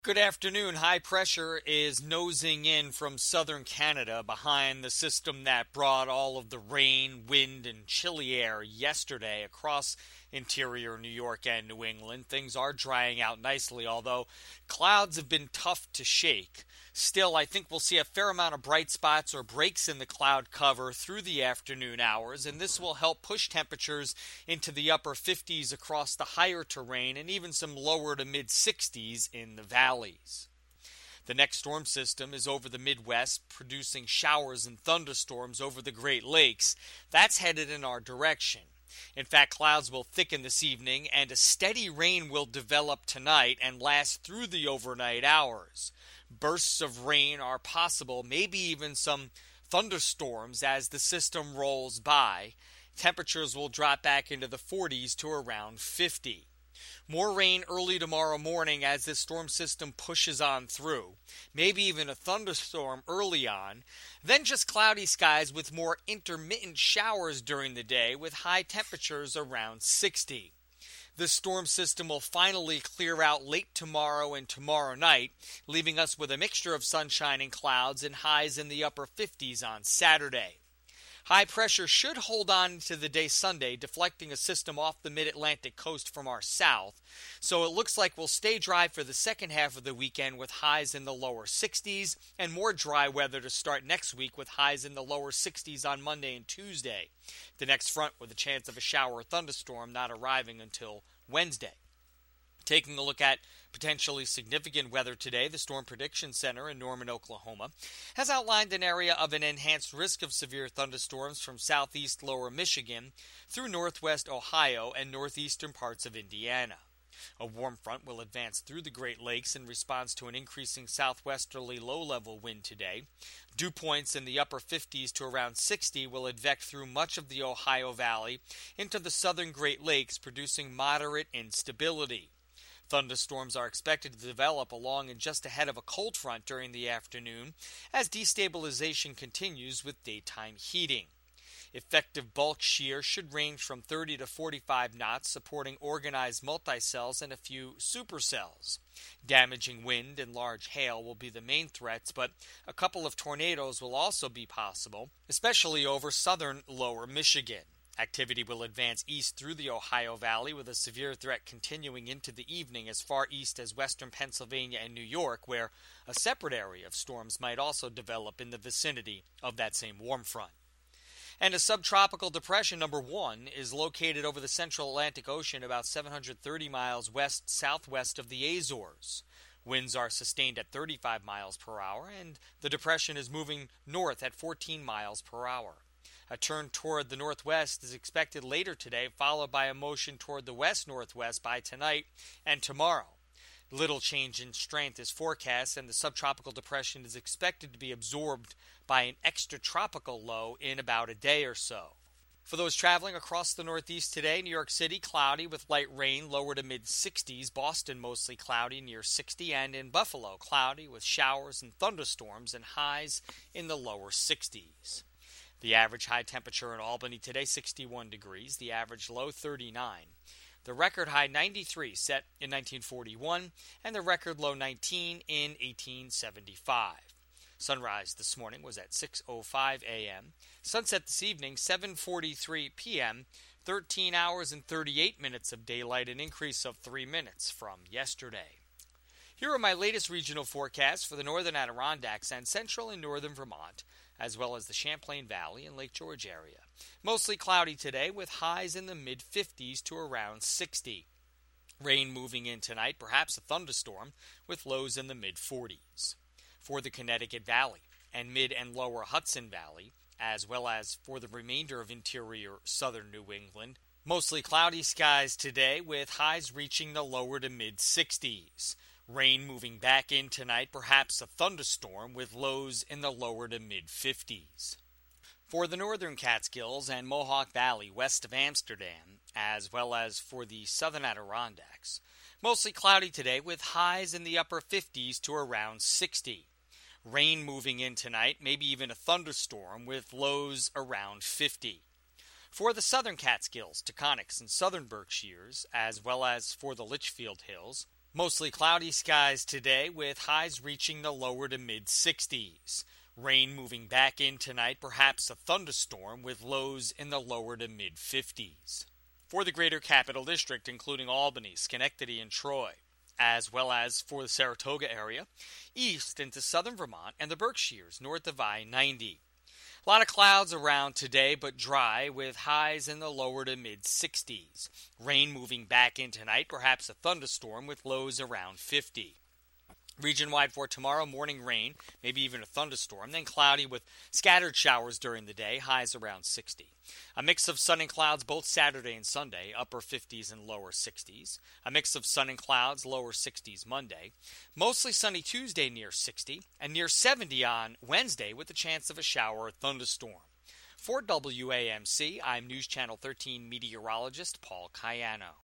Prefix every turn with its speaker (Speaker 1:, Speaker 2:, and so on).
Speaker 1: Good afternoon. High pressure is nosing in from southern Canada behind the system that brought all of the rain, wind, and chilly air yesterday across interior New York and New England. Things are drying out nicely, although clouds have been tough to shake. Still, I think we'll see a fair amount of bright spots or breaks in the cloud cover through the afternoon hours, and this will help push temperatures into the upper 50s across the higher terrain and even some lower to mid 60s in the valleys. The next storm system is over the Midwest, producing showers and thunderstorms over the Great Lakes. That's headed in our direction. In fact, clouds will thicken this evening, and a steady rain will develop tonight and last through the overnight hours. Bursts of rain are possible, maybe even some thunderstorms as the system rolls by. Temperatures will drop back into the 40s to around 50. More rain early tomorrow morning as this storm system pushes on through. Maybe even a thunderstorm early on. Then just cloudy skies with more intermittent showers during the day with high temperatures around 60. This storm system will finally clear out late tomorrow and tomorrow night, leaving us with a mixture of sunshine and clouds and highs in the upper 50s on Saturday. High pressure should hold on to the day Sunday, deflecting a system off the mid-Atlantic coast from our south. So it looks like we'll stay dry for the second half of the weekend with highs in the lower 60s and more dry weather to start next week with highs in the lower 60s on Monday and Tuesday. The next front with a chance of a shower or thunderstorm not arriving until Wednesday. Taking a look at potentially significant weather today, the Storm Prediction Center in Norman, Oklahoma, has outlined an area of an enhanced risk of severe thunderstorms from southeast lower Michigan through northwest Ohio and northeastern parts of Indiana. A warm front will advance through the Great Lakes in response to an increasing southwesterly low-level wind today. Dew points in the upper 50s to around 60 will advect through much of the Ohio Valley into the southern Great Lakes, producing moderate instability. Thunderstorms are expected to develop along and just ahead of a cold front during the afternoon as destabilization continues with daytime heating. Effective bulk shear should range from 30 to 45 knots, supporting organized multicells and a few supercells. Damaging wind and large hail will be the main threats, but a couple of tornadoes will also be possible, especially over southern lower Michigan. Activity will advance east through the Ohio Valley with a severe threat continuing into the evening as far east as western Pennsylvania and New York, where a separate area of storms might also develop in the vicinity of that same warm front. And a subtropical depression, number 1, is located over the central Atlantic Ocean about 730 miles west-southwest of the Azores. Winds are sustained at 35 miles per hour, and the depression is moving north at 14 miles per hour. A turn toward the northwest is expected later today, followed by a motion toward the west-northwest by tonight and tomorrow. Little change in strength is forecast, and the subtropical depression is expected to be absorbed by an extratropical low in about a day or so. For those traveling across the Northeast today, New York City cloudy with light rain, lower to mid-60s. Boston mostly cloudy, near 60, and in Buffalo cloudy with showers and thunderstorms and highs in the lower 60s. The average high temperature in Albany today, 61 degrees. The average low, 39. The record high, 93, set in 1941, and the record low, 19, in 1875. Sunrise this morning was at 6:05 a.m. Sunset this evening, 7:43 p.m., 13 hours and 38 minutes of daylight, an increase of 3 minutes from yesterday. Here are my latest regional forecasts for the northern Adirondacks and central and northern Vermont, as well as the Champlain Valley and Lake George area. Mostly cloudy today with highs in the mid-50s to around 60. Rain moving in tonight, perhaps a thunderstorm, with lows in the mid-40s. For the Connecticut Valley and mid and lower Hudson Valley, as well as for the remainder of interior southern New England, mostly cloudy skies today with highs reaching the lower to mid-60s. Rain moving back in tonight, perhaps a thunderstorm with lows in the lower to mid-50s. For the northern Catskills and Mohawk Valley west of Amsterdam, as well as for the southern Adirondacks, mostly cloudy today with highs in the upper 50s to around 60. Rain moving in tonight, maybe even a thunderstorm with lows around 50. For the southern Catskills, Taconics, and southern Berkshires, as well as for the Litchfield Hills, Mostly cloudy skies today with highs reaching the lower to mid 60s. Rain moving back in tonight, perhaps a thunderstorm with lows in the lower to mid 50s. For the greater capital district, including Albany, Schenectady, and Troy, as well as for the Saratoga area, east into southern Vermont and the Berkshires north of I-90. A lot of clouds around today, but dry, with highs in the lower to mid 60s. Rain moving back in tonight, perhaps a thunderstorm with lows around 50. Region-wide for tomorrow, morning rain, maybe even a thunderstorm, then cloudy with scattered showers during the day, highs around 60. A mix of sun and clouds both Saturday and Sunday, upper 50s and lower 60s. A mix of sun and clouds, lower 60s Monday. Mostly sunny Tuesday near 60, and near 70 on Wednesday with a chance of a shower or thunderstorm. For WAMC, I'm News Channel 13 meteorologist Paul Cayano.